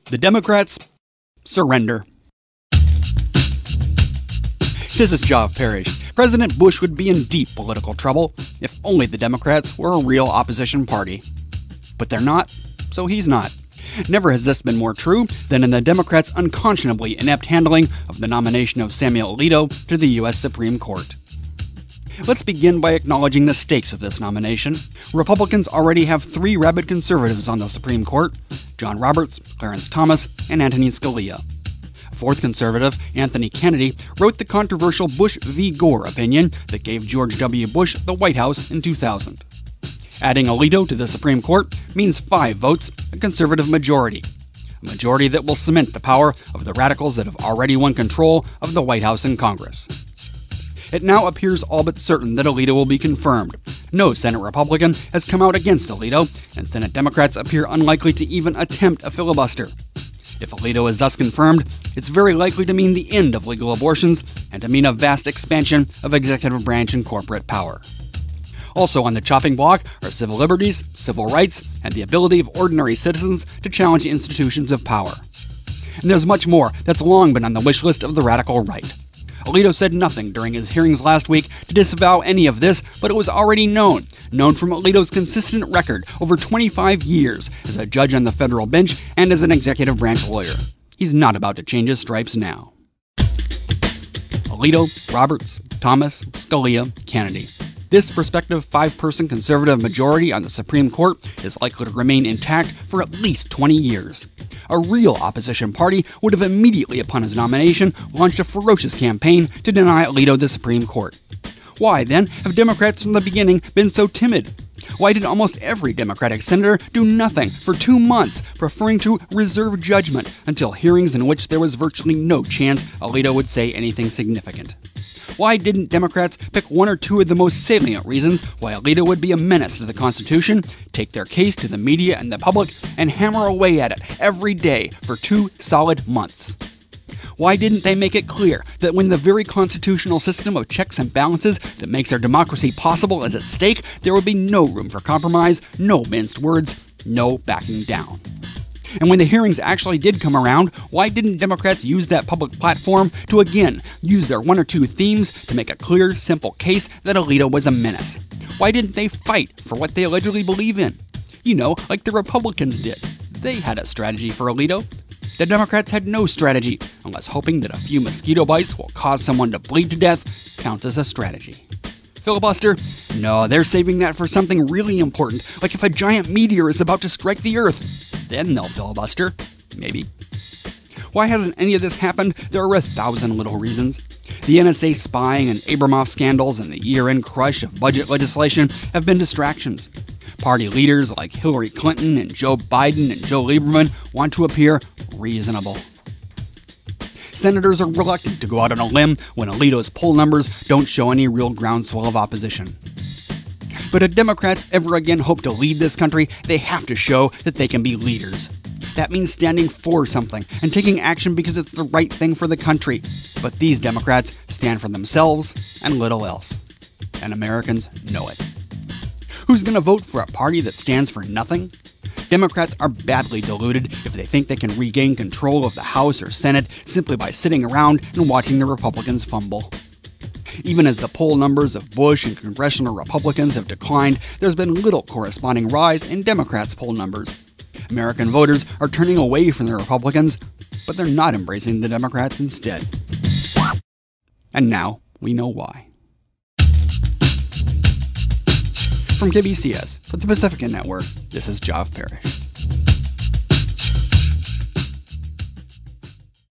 The Democrats surrender. This is Jav Parrish. President Bush would be in deep political trouble if only the Democrats were a real opposition party. But they're not, so he's not. Never has this been more true than in the Democrats' unconscionably inept handling of the nomination of Samuel Alito to the U.S. Supreme Court. Let's begin by acknowledging the stakes of this nomination. Republicans already have 3 rabid conservatives on the Supreme Court: John Roberts, Clarence Thomas, and Antonin Scalia. A 4th conservative, Anthony Kennedy, wrote the controversial Bush v. Gore opinion that gave George W. Bush the White House in 2000. Adding Alito to the Supreme Court means 5 votes, a conservative majority. A majority that will cement the power of the radicals that have already won control of the White House and Congress. It now appears all but certain that Alito will be confirmed. No Senate Republican has come out against Alito, and Senate Democrats appear unlikely to even attempt a filibuster. If Alito is thus confirmed, it's very likely to mean the end of legal abortions and to mean a vast expansion of executive branch and corporate power. Also on the chopping block are civil liberties, civil rights, and the ability of ordinary citizens to challenge institutions of power. And there's much more that's long been on the wish list of the radical right. Alito said nothing during his hearings last week to disavow any of this, but it was already known from Alito's consistent record over 25 years as a judge on the federal bench and as an executive branch lawyer. He's not about to change his stripes now. Alito, Roberts, Thomas, Scalia, Kennedy. This prospective 5-person conservative majority on the Supreme Court is likely to remain intact for at least 20 years. A real opposition party would have immediately upon his nomination launched a ferocious campaign to deny Alito the Supreme Court. Why, then, have Democrats from the beginning been so timid? Why did almost every Democratic senator do nothing for 2 months, preferring to reserve judgment until hearings in which there was virtually no chance Alito would say anything significant? Why didn't Democrats pick 1 or 2 of the most salient reasons why Alito would be a menace to the Constitution, take their case to the media and the public, and hammer away at it every day for 2 solid months? Why didn't they make it clear that when the very constitutional system of checks and balances that makes our democracy possible is at stake, there would be no room for compromise, no minced words, no backing down? And when the hearings actually did come around, why didn't Democrats use that public platform to again use their 1 or 2 themes to make a clear, simple case that Alito was a menace? Why didn't they fight for what they allegedly believe in? You know, like the Republicans did. They had a strategy for Alito. The Democrats had no strategy, unless hoping that a few mosquito bites will cause someone to bleed to death counts as a strategy. Filibuster? No, they're saving that for something really important, like if a giant meteor is about to strike the Earth. Then they'll filibuster. Maybe. Why hasn't any of this happened? There are 1,000 little reasons. The NSA spying and Abramoff scandals and the year-end crush of budget legislation have been distractions. Party leaders like Hillary Clinton and Joe Biden and Joe Lieberman want to appear reasonable. Senators are reluctant to go out on a limb when Alito's poll numbers don't show any real groundswell of opposition. But if Democrats ever again hope to lead this country, they have to show that they can be leaders. That means standing for something and taking action because it's the right thing for the country. But these Democrats stand for themselves and little else. And Americans know it. Who's going to vote for a party that stands for nothing? Democrats are badly deluded if they think they can regain control of the House or Senate simply by sitting around and watching the Republicans fumble. Even as the poll numbers of Bush and congressional Republicans have declined, there's been little corresponding rise in Democrats' poll numbers. American voters are turning away from the Republicans, but they're not embracing the Democrats instead. And now we know why. From KBCS, for the Pacifica Network, this is Jav Parrish.